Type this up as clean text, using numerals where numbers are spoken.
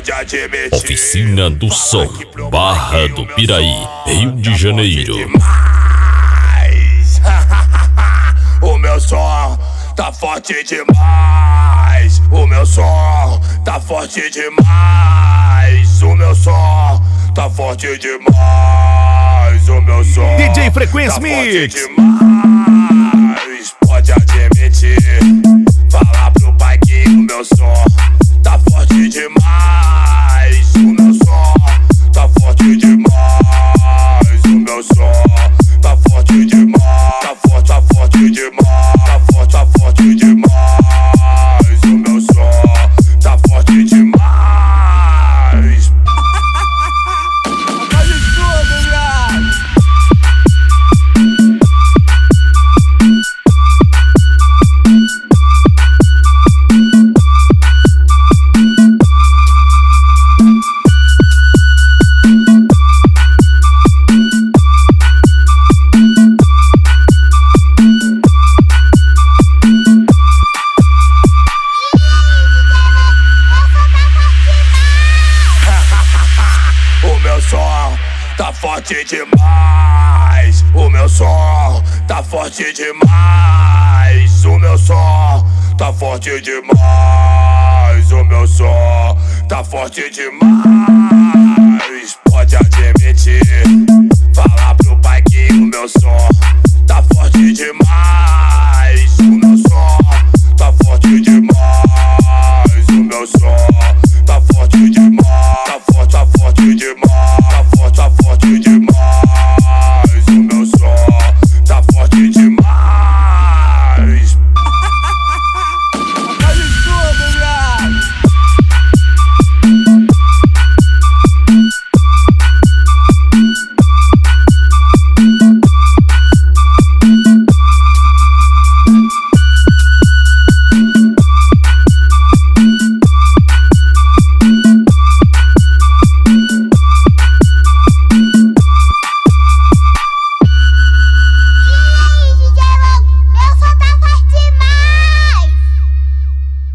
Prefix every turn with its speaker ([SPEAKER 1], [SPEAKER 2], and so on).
[SPEAKER 1] pode admitir.
[SPEAKER 2] Oficina do Som, Barra do Piraí, Rio de Janeiro.
[SPEAKER 1] O meu som tá forte demais. O meu som tá forte demais. O meu som tá forte demais. O meu som
[SPEAKER 3] DJ Frequência
[SPEAKER 1] tá
[SPEAKER 3] Mix.
[SPEAKER 1] forte demais. Pode admitir. Fala pro pai que o meu som tá forte demais. O meu som tá forte demais. O meu som tá forte demais. Tá forte demais. Tá forte demais. O meu som tá forte demais. Tá forte demais. O meu som tá forte demais. O meu som tá forte demais. O meu som tá forte demais. Pode